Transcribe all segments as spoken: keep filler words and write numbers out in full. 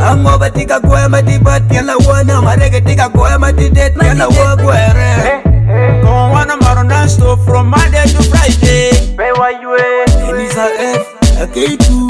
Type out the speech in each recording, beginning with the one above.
Hangover tika kwe matibat yala wana marege tika kwe matidet yala wagwere. Go on a marathon stop from Monday to Friday. Pay why you it is a F a K two.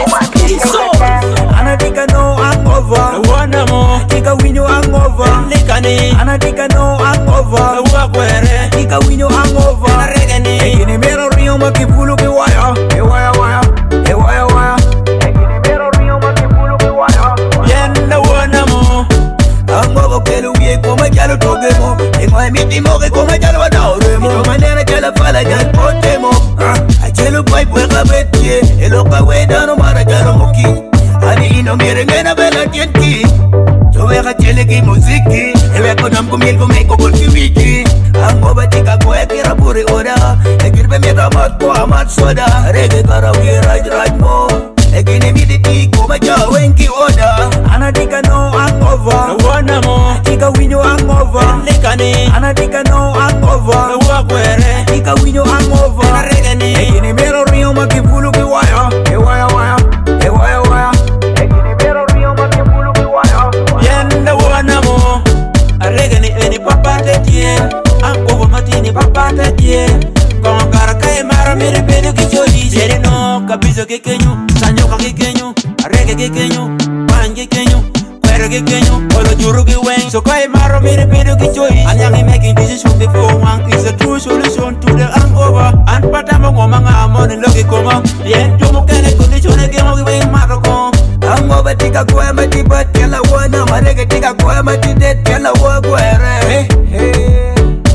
Anatika no hangover. One more. Tika winyo hangover. Likani. Anatika no hangover. Wagwere. Tika winyo hangover. Regani. Egini mero rio makifulu kiwaya. Ewaya waya. Ewaya waya. Egini mero rio makifulu kiwaya. Yenda one more. Hangover kelu ye koma jalo togemo. Engwa miti moge koma jalo wadaoremo. Ito manera jala fala jal potemo. Achelo pipe weka betie. Eloka wedano mara jalo moki. Ani ino mire ngena bela tienti. Joweka chele ki muziki. Ewe konam kumil kumeko kulki wiki. Hangover tika kwe kira puri oda. Ekirbe mera mat ko amat soda. Rege karawi raj raj mo. Egini midi tiko maja wenki oda. Anatika no hangover. One more. Tika winyo hangover. Likani. Anatika no hangover. Wagwere. Tika winyo hangover. Regani. Egini mero rio makifulu kiwaya. Ewaya waya. Ewaya waya. Egini mero rio makifulu kiwaya. Yenda one more. Regani eni papa tetie. Hangover matini papa tetie. Kongara kaya mara mere bedo kichodi. Jere no kabizo kekenyu. Sanyo kekenyu. Rege kekenyu. Panje kekenyu. Kwere kekenyu. Olo juru kiweng. So kaya mara mere bedo kichodi. Anyangi making decision before one is a true solution to the hangover. And patamo ngomanga amoni logi koma. Yen tumu kene condition egemo kiweng maroko. Hangover tika kwe matibat yala wana marege tika kwe matidet yala wagwere. Hey, hey.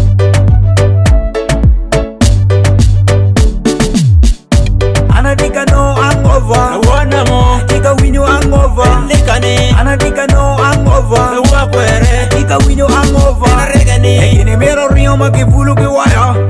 Anatika no hangover. One more. Tika winyo hangover. Likani. Anatika no hangover. Wagwere. Tika winyo hangover. Regani. Egini mero rio makifulu kiwaya.